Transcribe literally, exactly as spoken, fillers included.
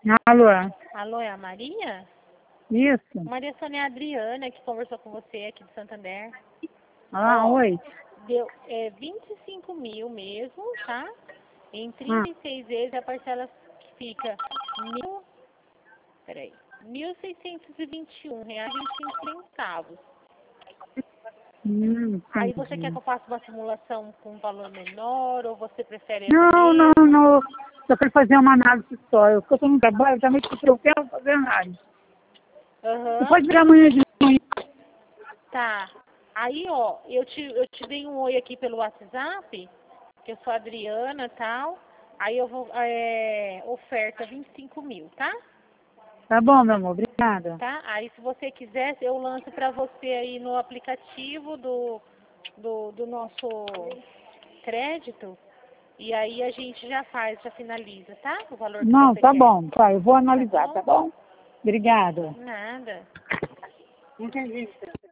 Alô? Alô, é a Maria? Isso? Maria Sônia é a Adriana, que conversou com você aqui de Santander. Ah, Ó, oi. deu é, vinte e cinco mil mesmo, tá? Em Ah, trinta e seis vezes a parcela fica mil, peraí, mil seiscentos e vinte e um reais e vinte e cinco centavos. hum, Aí você quer entendi. que eu faça uma simulação com um valor menor ou você prefere essa Não, não, mesmo? não. Só quero fazer uma análise só. Eu estou no trabalho, também porque eu quero fazer análise. Você Aham. pode virar amanhã de manhã? Tá. Aí, ó, eu te, eu te dei um oi aqui pelo WhatsApp, que eu sou a Adriana e tal. Aí eu vou, é, oferta vinte e cinco mil, tá? Tá bom, meu amor. Obrigada. Tá? Aí se você quiser, eu lanço pra você aí no aplicativo do, do, do nosso crédito. E aí a gente já faz, já finaliza, tá? O valor que Não, você tá quer. bom. Tá, eu vou Tá analisar, bom? tá bom? Obrigada. Nada. Entendi.